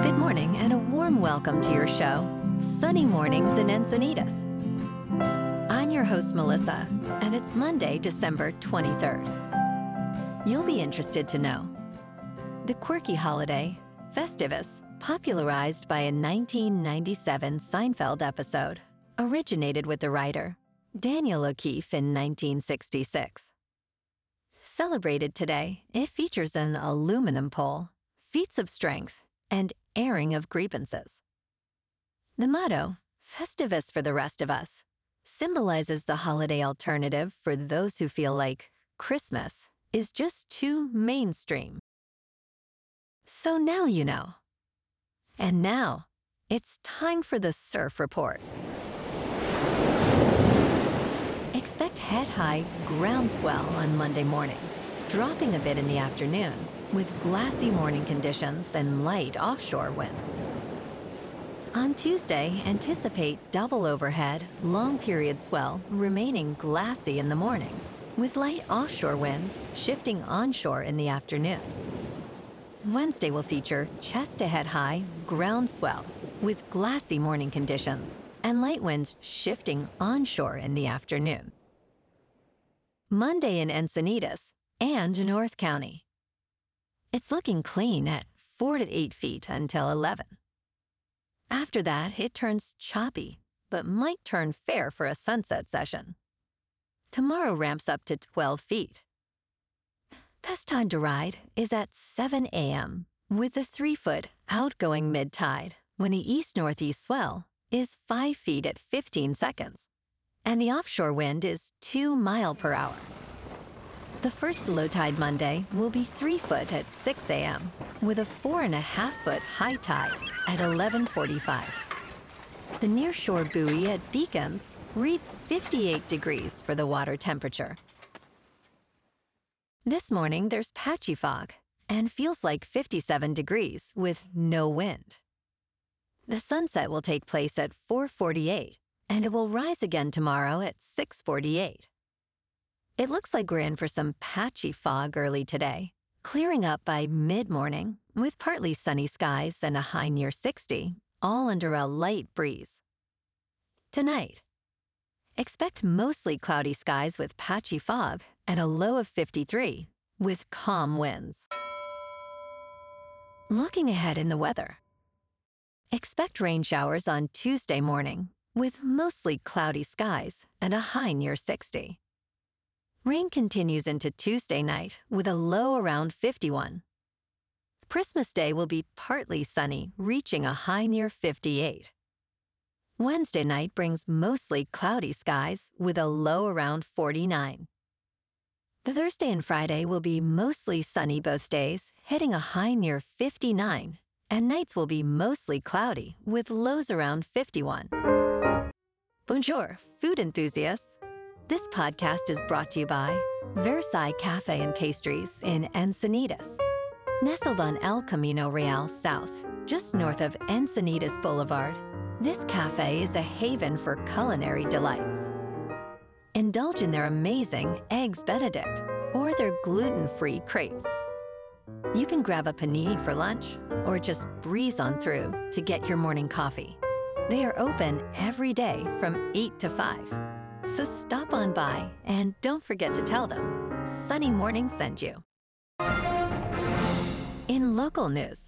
Good morning and a warm welcome to your show, Sunny Mornings in Encinitas. I'm your host, Melissa, and it's Monday, December 23rd. You'll be interested to know the quirky holiday, Festivus, popularized by a 1997 Seinfeld episode, originated with the writer Daniel O'Keefe in 1966. Celebrated today, it features an aluminum pole, feats of strength, and airing of grievances. The motto, Festivus for the rest of us, symbolizes the holiday alternative for those who feel like Christmas is just too mainstream. So now you know. And now, it's time for the Surf Report. Expect head-high groundswell on Monday morning, dropping a bit in the afternoon, with glassy morning conditions and light offshore winds. On Tuesday, anticipate double overhead, long-period swell remaining glassy in the morning, with light offshore winds shifting onshore in the afternoon. Wednesday will feature chest-to-head high ground swell, with glassy morning conditions and light winds shifting onshore in the afternoon. Monday in Encinitas and North County. It's looking clean at 4 to 8 feet until 11. After that, it turns choppy, but might turn fair for a sunset session. Tomorrow ramps up to 12 feet. Best time to ride is at 7 a.m. with the 3-foot outgoing mid-tide when the east-northeast swell is 5 feet at 15 seconds, and the offshore wind is 2 miles per hour. The first low tide Monday will be 3 foot at 6 a.m. with a 4.5-foot high tide at 11:45. The nearshore buoy at Beacons reads 58 degrees for the water temperature. This morning there's patchy fog and feels like 57 degrees with no wind. The sunset will take place at 4:48 and it will rise again tomorrow at 6:48. It looks like we're in for some patchy fog early today, clearing up by mid-morning with partly sunny skies and a high near 60, all under a light breeze. Tonight, expect mostly cloudy skies with patchy fog and a low of 53 with calm winds. Looking ahead in the weather, expect rain showers on Tuesday morning with mostly cloudy skies and a high near 60. Rain continues into Tuesday night with a low around 51. Christmas Day will be partly sunny, reaching a high near 58. Wednesday night brings mostly cloudy skies with a low around 49. The Thursday and Friday will be mostly sunny both days, hitting a high near 59, and nights will be mostly cloudy with lows around 51. Bonjour, food enthusiasts. This podcast is brought to you by Versailles Cafe and Pastries in Encinitas. Nestled on El Camino Real South, just north of Encinitas Boulevard, this cafe is a haven for culinary delights. Indulge in their amazing Eggs Benedict or their gluten-free crepes. You can grab a panini for lunch or just breeze on through to get your morning coffee. They are open every day from 8 to 5. So stop on by and don't forget to tell them Sunny Morning sent you. In local news,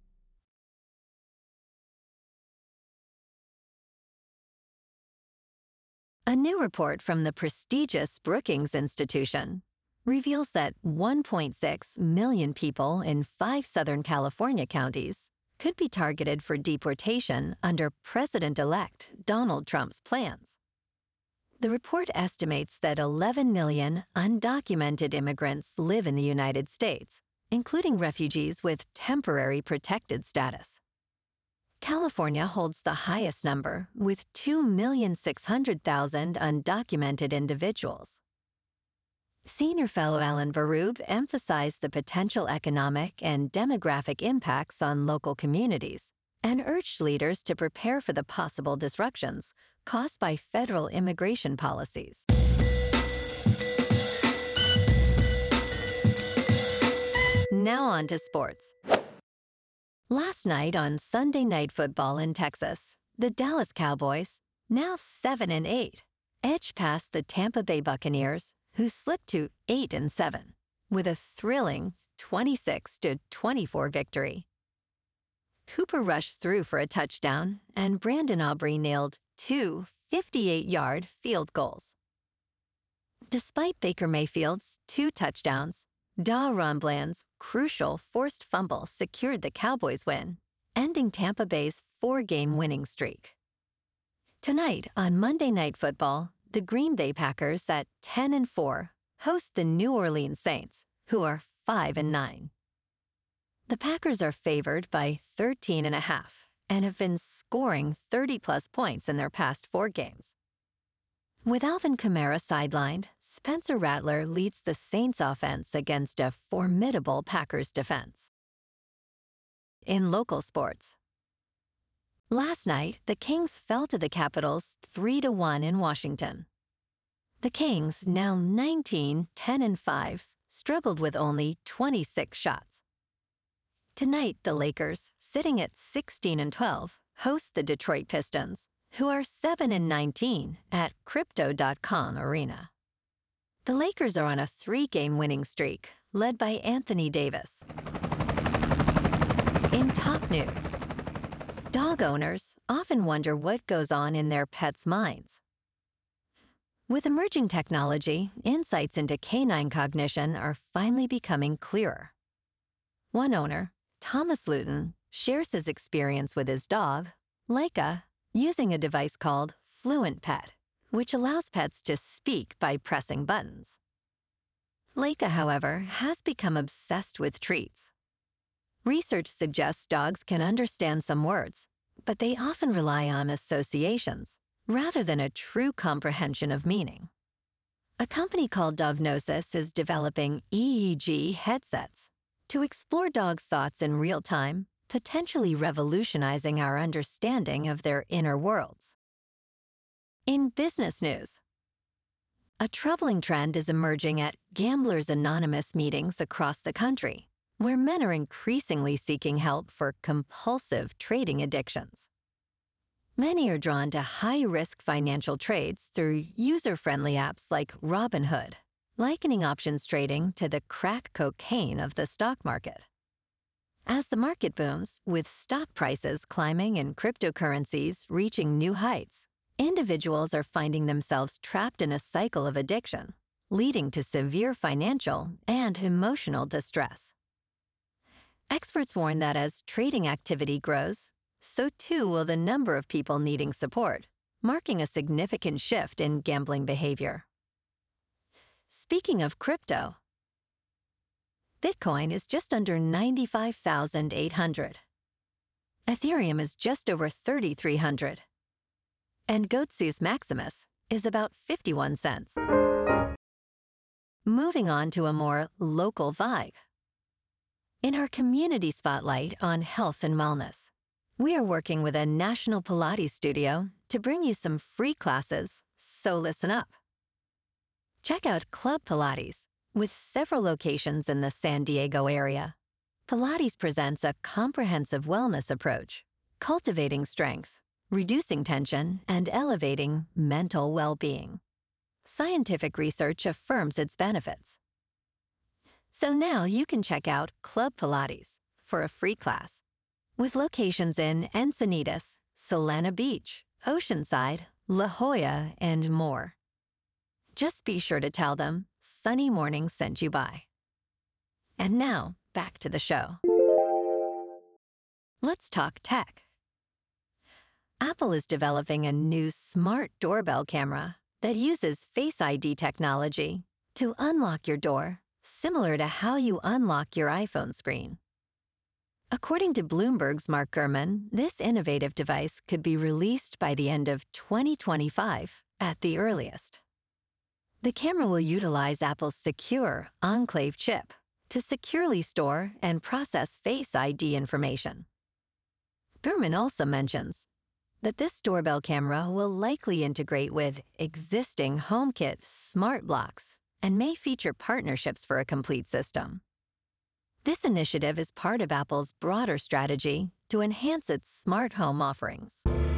a new report from the prestigious Brookings Institution reveals that 1.6 million people in 5 Southern California counties could be targeted for deportation under President-elect Donald Trump's plans. The report estimates that 11 million undocumented immigrants live in the United States, including refugees with temporary protected status. California holds the highest number, with 2,600,000 undocumented individuals. Senior fellow Alan Varub emphasized the potential economic and demographic impacts on local communities and urged leaders to prepare for the possible disruptions caused by federal immigration policies. Now on to sports. Last night on Sunday Night Football in Texas, the Dallas Cowboys, now 7-8, edged past the Tampa Bay Buccaneers, who slipped to 8-7, with a thrilling 26-24 victory. Cooper rushed through for a touchdown, and Brandon Aubrey nailed two 58-yard field goals. Despite Baker Mayfield's 2 touchdowns, Da Ronbland's crucial forced fumble secured the Cowboys' win, ending Tampa Bay's 4-game winning streak. Tonight on Monday Night Football, the Green Bay Packers at 10-4 host the New Orleans Saints, who are 5-9. The Packers are favored by 13.5 and have been scoring 30-plus points in their past 4 games. With Alvin Kamara sidelined, Spencer Rattler leads the Saints offense against a formidable Packers defense. In local sports, last night, the Kings fell to the Capitals 3-1 in Washington. The Kings, now 19-10-5, struggled with only 26 shots. Tonight, the Lakers, sitting at 16-12, host the Detroit Pistons, who are 7-19 at Crypto.com Arena. The Lakers are on a 3-game winning streak, led by Anthony Davis. In top news, dog owners often wonder what goes on in their pets' minds. With emerging technology, insights into canine cognition are finally becoming clearer. One owner, Thomas Luton, shares his experience with his dog, Leica, using a device called Fluent Pet, which allows pets to speak by pressing buttons. Leica, however, has become obsessed with treats. Research suggests dogs can understand some words, but they often rely on associations rather than a true comprehension of meaning. A company called Dognosis is developing EEG headsets to explore dogs' thoughts in real time, potentially revolutionizing our understanding of their inner worlds. In business news, a troubling trend is emerging at Gamblers Anonymous meetings across the country, where men are increasingly seeking help for compulsive trading addictions. Many are drawn to high-risk financial trades through user-friendly apps like Robinhood, likening options trading to the crack cocaine of the stock market. As the market booms, with stock prices climbing and cryptocurrencies reaching new heights, individuals are finding themselves trapped in a cycle of addiction, leading to severe financial and emotional distress. Experts warn that as trading activity grows, so too will the number of people needing support, marking a significant shift in gambling behavior. Speaking of crypto, Bitcoin is just under 95,800. Ethereum is just over 3,300. And Goatse's Maximus is about 51 cents. Moving on to a more local vibe. In our community spotlight on health and wellness, we are working with a national Pilates studio to bring you some free classes, so listen up. Check out Club Pilates. With several locations in the San Diego area, Pilates presents a comprehensive wellness approach, cultivating strength, reducing tension, and elevating mental well-being. Scientific research affirms its benefits. So now you can check out Club Pilates for a free class, with locations in Encinitas, Solana Beach, Oceanside, La Jolla, and more. Just be sure to tell them Sunny Morning sent you by. And now, back to the show. Let's talk tech. Apple is developing a new smart doorbell camera that uses Face ID technology to unlock your door, similar to how you unlock your iPhone screen. According to Bloomberg's Mark Gurman, this innovative device could be released by the end of 2025 at the earliest. The camera will utilize Apple's secure Enclave chip to securely store and process Face ID information. Gurman also mentions that this doorbell camera will likely integrate with existing HomeKit smart locks and may feature partnerships for a complete system. This initiative is part of Apple's broader strategy to enhance its smart home offerings.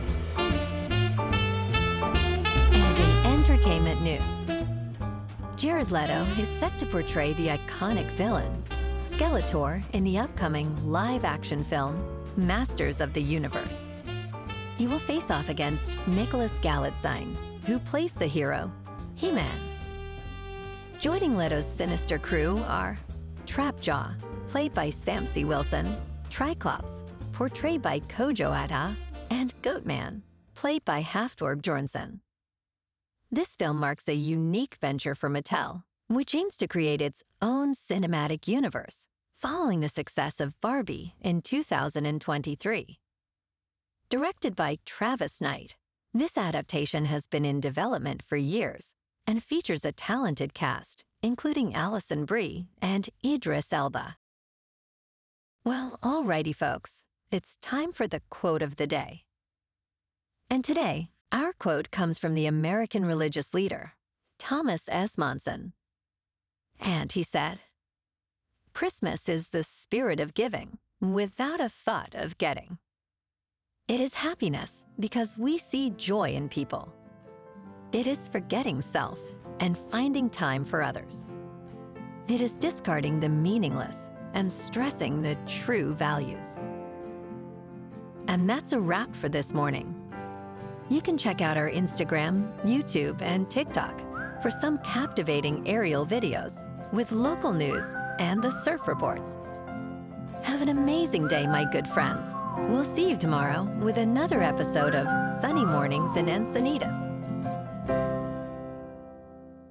And in entertainment news, Jared Leto is set to portray the iconic villain, Skeletor, in the upcoming live-action film, Masters of the Universe. He will face off against Nicholas Galitzine, who plays the hero, He-Man. Joining Leto's sinister crew are Trapjaw, played by Samsey Wilson, Triclops, portrayed by Kojo Adha, and Goatman, played by Halfdor Bjornsson. This film marks a unique venture for Mattel, which aims to create its own cinematic universe, following the success of Barbie in 2023. Directed by Travis Knight, this adaptation has been in development for years and features a talented cast, including Alison Brie and Idris Elba. Well, alrighty folks, it's time for the quote of the day. And today, our quote comes from the American religious leader, Thomas S. Monson. And he said, "Christmas is the spirit of giving without a thought of getting. It is happiness because we see joy in people. It is forgetting self and finding time for others. It is discarding the meaningless and stressing the true values." And that's a wrap for this morning. You can check out our Instagram, YouTube, and TikTok for some captivating aerial videos with local news and the surf reports. Have an amazing day, my good friends. We'll see you tomorrow with another episode of Sunny Mornings in Encinitas.